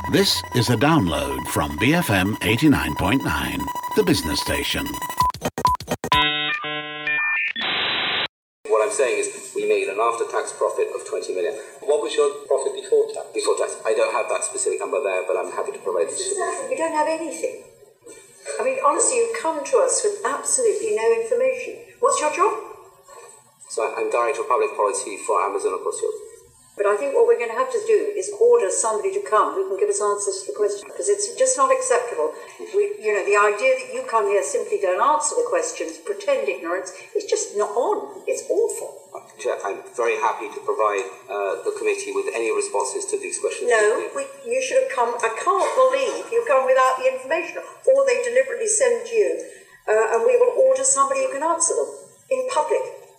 This is a download from BFM 89.9, the business station. What I'm saying is we made an after-tax profit of 20 million. What was your profit before tax? Before tax. I don't have that specific number there, but I'm happy to provide it. You don't have anything. I mean, honestly, you come to us with absolutely no information. What's your job? So I'm Director of Public Policy for Amazon across Europe. But I think what we're going to have to do is order somebody to come who can give us answers to the question, because it's just not acceptable. The idea that you come here simply don't answer the questions, pretend ignorance, is just not on. It's awful. Chair, I'm very happy to provide the committee with any responses to these questions. No, you should have come. I can't believe you come without the information, or they deliberately send you, and we will order somebody who can answer them in public.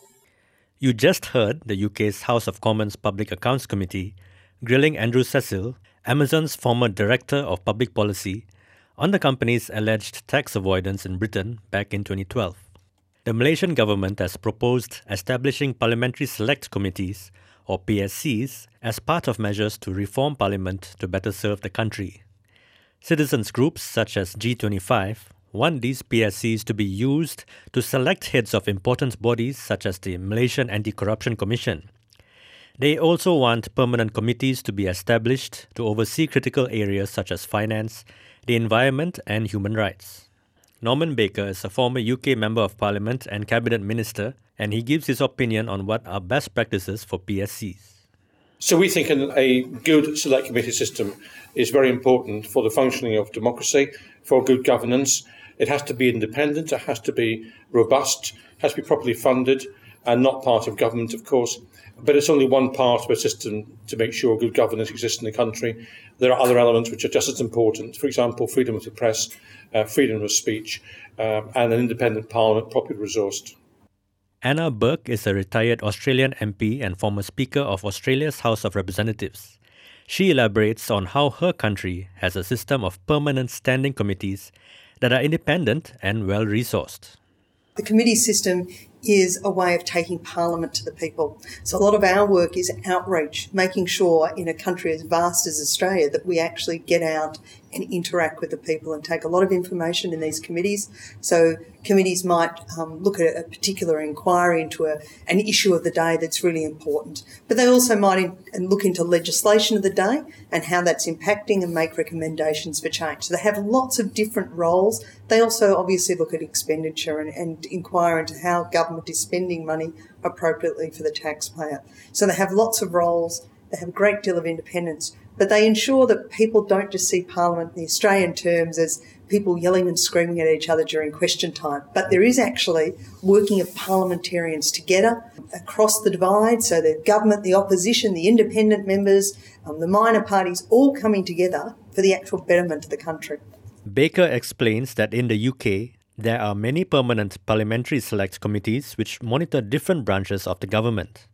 You just heard the UK's House of Commons Public Accounts Committee grilling Andrew Cecil, Amazon's former Director of Public Policy, on the company's alleged tax avoidance in Britain back in 2012. The Malaysian government has proposed establishing Parliamentary Select Committees, or PSCs, as part of measures to reform Parliament to better serve the country. Citizens groups such as G25 want these PSCs to be used to select heads of important bodies such as the Malaysian Anti-Corruption Commission. They also want permanent committees to be established to oversee critical areas such as finance, the environment and human rights. Norman Baker is a former UK Member of Parliament and Cabinet Minister, and he gives his opinion on what are best practices for PSCs. So we think a good select committee system is very important for the functioning of democracy, for good governance. It has to be independent, it has to be robust, it has to be properly funded and not part of government, of course. But it's only one part of a system to make sure good governance exists in the country. There are other elements which are just as important. For example, freedom of the press, freedom of speech, and an independent parliament properly resourced. Anna Burke is a retired Australian MP and former Speaker of Australia's House of Representatives. She elaborates on how her country has a system of permanent standing committees that are independent and well-resourced. The committee system is a way of taking Parliament to the people. So a lot of our work is outreach, making sure in a country as vast as Australia that we actually get out and interact with the people and take a lot of information in these committees. So committees might look at a particular inquiry into an issue of the day that's really important. But they also might look into legislation of the day and how that's impacting and make recommendations for change. So they have lots of different roles. They also obviously look at expenditure and inquire into how government is spending money appropriately for the taxpayer. So they have lots of roles. They have a great deal of independence, but they ensure that people don't just see Parliament in the Australian terms as people yelling and screaming at each other during question time. But there is actually working of parliamentarians together across the divide, so the government, the opposition, the independent members, the minor parties, all coming together for the actual betterment of the country. Baker explains that in the UK, there are many permanent parliamentary select committees which monitor different branches of the government.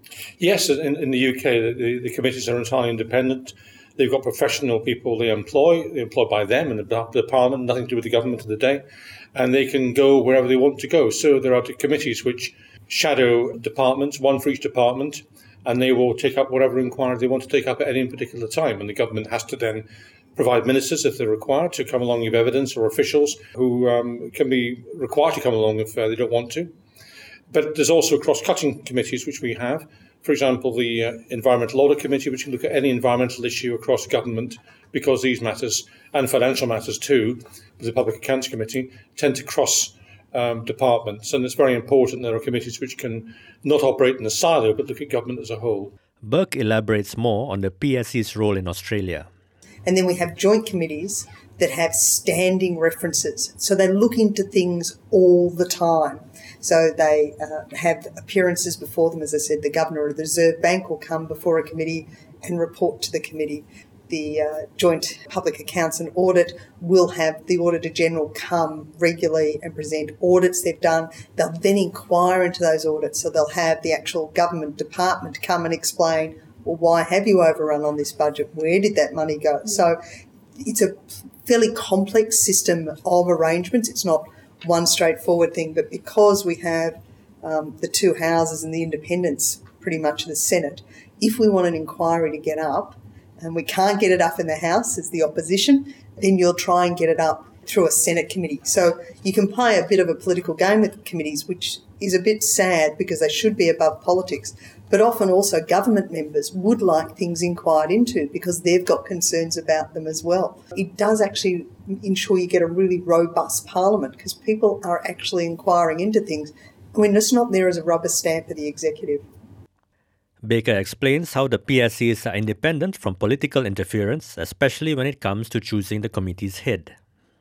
Yes, in the UK, the committees are entirely independent. They've got professional people they're employed by them and the Parliament, nothing to do with the government of the day, and they can go wherever they want to go. So there are committees which shadow departments, one for each department, and they will take up whatever inquiry they want to take up at any particular time, and the government has to then provide ministers, if they're required, to come along with evidence, or officials who can be required to come along if they don't want to. But there's also cross-cutting committees which we have. For example, the Environmental Audit Committee, which can look at any environmental issue across government, because these matters, and financial matters too, the Public Accounts Committee, tend to cross departments. And it's very important there are committees which can not operate in a silo, but look at government as a whole. Burke elaborates more on the PSC's role in Australia. And then we have joint committees that have standing references. So they look into things all the time. So they have appearances before them. As I said, the Governor of the Reserve Bank will come before a committee and report to the committee. The Joint Public Accounts and Audit will have the Auditor General come regularly and present audits they've done. They'll then inquire into those audits. So they'll have the actual government department come and explain, well, why have you overrun on this budget? Where did that money go? So it's a fairly complex system of arrangements. It's not one straightforward thing, but because we have the two houses and the independents pretty much in the Senate, if we want an inquiry to get up, and we can't get it up in the House as the opposition, then you'll try and get it up through a Senate committee. So you can play a bit of a political game with committees, which is a bit sad because they should be above politics. But often also government members would like things inquired into because they've got concerns about them as well. It does actually ensure you get a really robust parliament because people are actually inquiring into things. I mean, it's not there as a rubber stamp for the executive. Baker explains how the PSCs are independent from political interference, especially when it comes to choosing the committee's head.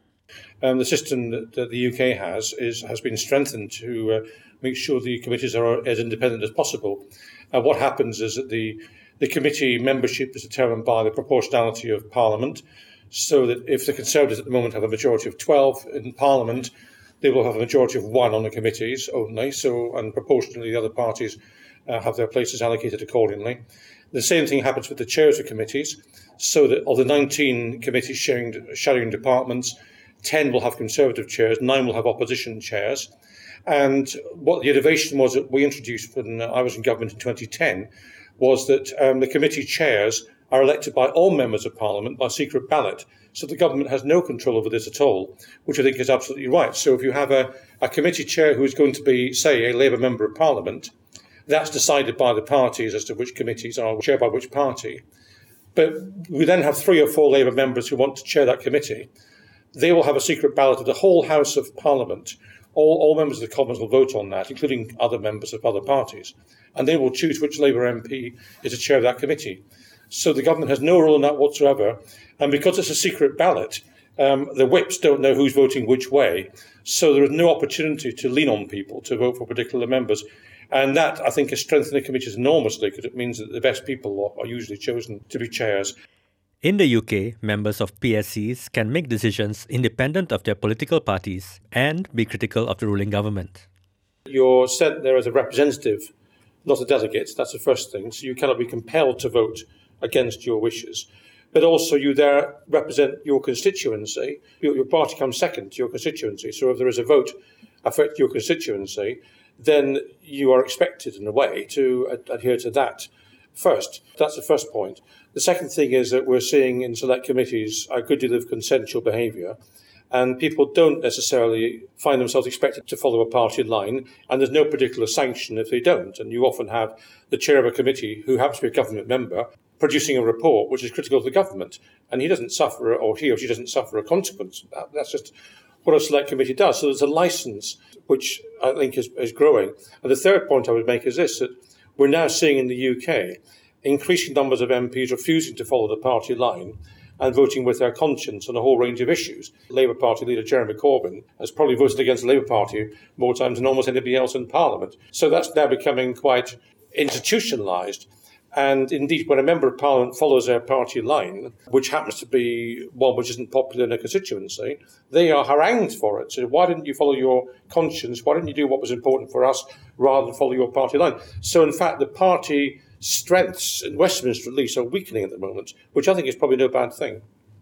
The system that the UK has been strengthened to make sure the committees are as independent as possible. What happens is that the committee membership is determined by the proportionality of Parliament, so that if the Conservatives at the moment have a majority of 12 in Parliament, they will have a majority of 1 on the committees only, and proportionally the other parties have their places allocated accordingly. The same thing happens with the chairs of committees, so that of the 19 committees sharing departments, 10 will have Conservative chairs, 9 will have opposition chairs. And what the innovation was that we introduced when I was in government in 2010 was that the committee chairs are elected by all members of Parliament by secret ballot. So the government has no control over this at all, which I think is absolutely right. So if you have a committee chair who is going to be, say, a Labour member of Parliament, that's decided by the parties as to which committees are chaired by which party. But we then have 3 or 4 Labour members who want to chair that committee. They will have a secret ballot of the whole House of Parliament. All members of the Commons will vote on that, including other members of other parties. And they will choose which Labour MP is the chair of that committee. So the government has no role in that whatsoever. And because it's a secret ballot, the whips don't know who's voting which way. So there is no opportunity to lean on people to vote for particular members. And that, I think, has strengthened the committees enormously because it means that the best people are usually chosen to be chairs. In the UK, members of PSCs can make decisions independent of their political parties and be critical of the ruling government. You're sent there as a representative, not a delegate. That's the first thing. So you cannot be compelled to vote against your wishes. But also you there represent your constituency. Your party comes second to your constituency. So if there is a vote affecting your constituency, then you are expected, in a way, to adhere to that first. That's the first point. The second thing is that we're seeing in select committees a good deal of consensual behaviour, and people don't necessarily find themselves expected to follow a party line, and there's no particular sanction if they don't. And you often have the chair of a committee, who happens to be a government member, producing a report which is critical of the government, and he doesn't suffer, or he or she doesn't suffer a consequence of that. That's just what a select committee does. So there's a licence which I think is growing. And the third point I would make is this, that we're now seeing in the UK increasing numbers of MPs refusing to follow the party line and voting with their conscience on a whole range of issues. Labour Party leader Jeremy Corbyn has probably voted against the Labour Party more times than almost anybody else in Parliament. So that's now becoming quite institutionalised. And indeed, when a member of Parliament follows their party line, which happens to be one which isn't popular in a constituency, they are harangued for it. So why didn't you follow your conscience? Why didn't you do what was important for us rather than follow your party line? So in fact, the party strengths in Westminster at least are weakening at the moment, which I think is probably no bad thing.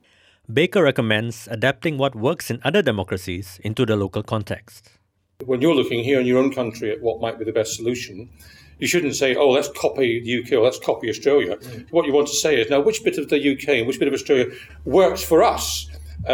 Baker recommends adapting what works in other democracies into the local context. When you're looking here in your own country at what might be the best solution, you shouldn't say, oh, let's copy the UK or let's copy Australia. What you want to say is, now, which bit of the UK and which bit of Australia works for us?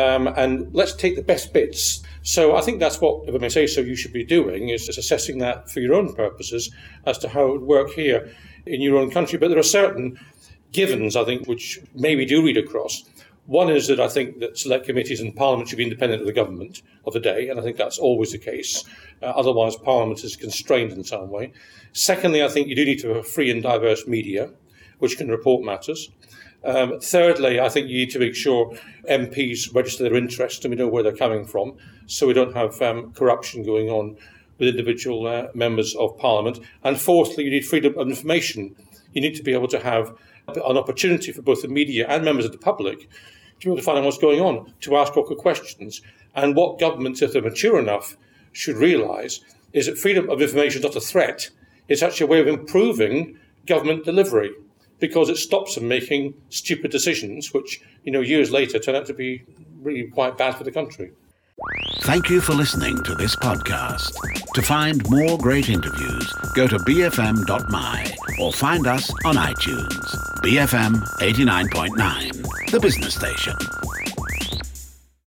And let's take the best bits. So I think that's what, if I may say so, you should be doing, is assessing that for your own purposes as to how it would work here in your own country. But there are certain givens, I think, which maybe do read across. One is that I think that select committees in Parliament should be independent of the government of the day, and I think that's always the case. Otherwise, Parliament is constrained in some way. Secondly, I think you do need to have a free and diverse media, which can report matters. Thirdly, I think you need to make sure MPs register their interest and we know where they're coming from, so we don't have corruption going on with individual members of Parliament. And fourthly, you need freedom of information. You need to be able to have an opportunity for both the media and members of the public to be able to find out what's going on, to ask awkward questions. And what governments, if they're mature enough, should realise is that freedom of information is not a threat. It's actually a way of improving government delivery, because it stops them making stupid decisions, which, years later turn out to be really quite bad for the country. Thank you for listening to this podcast. To find more great interviews, go to bfm.my or find us on iTunes. BFM 89.9, the business station.